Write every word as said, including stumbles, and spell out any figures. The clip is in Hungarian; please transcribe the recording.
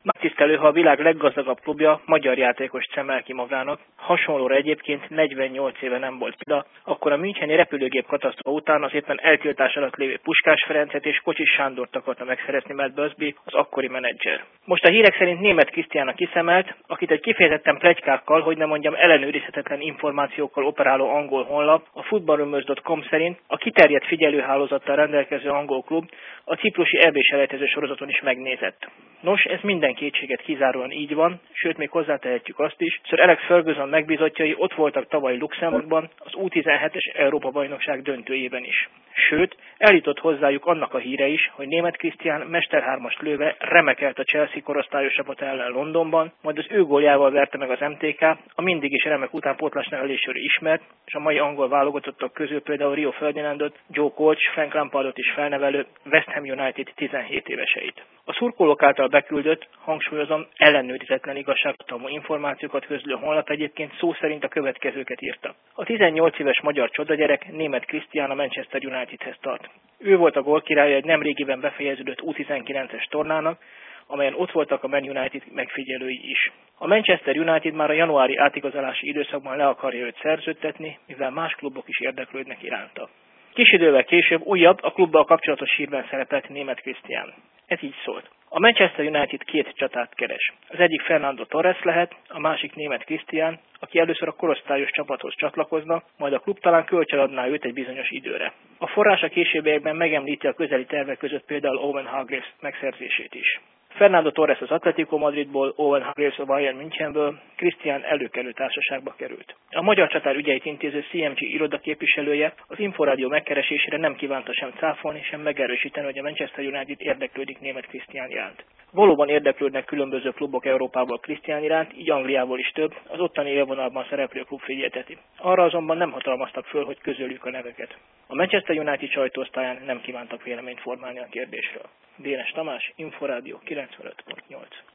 Megtisztelő, ha a világ leggazdagabb klubja magyar játékos cemel ki magának. Hasonlóra egyébként negyvennyolc éve nem volt példa, akkor a müncheni repülőgép katasztrófa után az éppen eltiltás alatt lévő Puskás Ferencet és Kocsis Sándort akarta megszerezni Matt Busby, az akkori menedzser. Most a hírek szerint Németh Krisztián kiszemelt, akit egy kifejezetten pletykákkal, hogy nem mondjam ellenőrizhetetlen információkkal operáló angol honlap, a footballrumors pont com szerint a kiterjedt figyelőhálózattal rendelkező angol klub a ciprusi é bé-selejtező sorozaton is megnézett. Nos, ez minden kétséget kizáróan így van, sőt még hozzátehetjük azt is, Sir Alex Ferguson megbízottjai ott voltak tavaly Luxemburgban, az U tizenhetes Európa-bajnokság döntőjében is. Sőt, eljutott hozzájuk annak a híre is, hogy Németh Krisztián mesterhármast lőve remekelt a Chelsea korosztályos csapat ellen Londonban, majd az ő góljával verte meg az em té ká, a mindig is remek utánpótlásnál először ismert, és a mai angol válogatottak közül például Rio Ferdinandot, Joe Coach, Frank Lampardot is felnevelő West Ham United tizenhét éveseit. A szurkolók által beküldött, hangsúlyozom, ellenőrizetlen igazságtartalmú információkat közlő honlap egyébként szó szerint a következőket írta. A tizennyolc éves magyar csodagyerek Németh Krisztián a Manchester Unitedhez tart. Ő volt a gólkirálya egy nemrégiben befejeződött U tizenkilences tornának, amelyen ott voltak a Man United megfigyelői is. A Manchester United már a januári átigazolási időszakban le akarja őt szerződtetni, mivel más klubok is érdeklődnek iránta. Kis idővel később újabb, a klubbal kapcsolatos hírben szerepelt Németh Krisztián. Ez így szólt. A Manchester United két csatát keres. Az egyik Fernando Torres lehet, a másik Németh Krisztián, aki először a korosztályos csapathoz csatlakozna, majd a klub talán kölcsönadná őt egy bizonyos időre. A forrás a későbbiekben megemlíti a közeli tervek között például Owen Hargreaves megszerzését is. Fernando Torres az Atletico Madridból, Owen Hargreaves a Bayern Münchenből, Krisztián előkelő társaságba került. A magyar csatár ügyeit intéző cé em gé iroda képviselője az Inforádió megkeresésére nem kívánta sem cáfolni, sem megerősíteni, hogy a Manchester United érdeklődik Németh Krisztián iránt. Valóban érdeklődnek különböző klubok Európából Krisztián iránt, így Angliából is több, az ottani élvonalban szereplő klub figyelteti. Arra azonban nem hatalmaztak föl, hogy közöljük a neveket. A Manchester United sajtóosztályán nem kívántak véleményt formálni a kérdésről. Dénes Tamás, Inforádió kilencvenöt pont nyolc.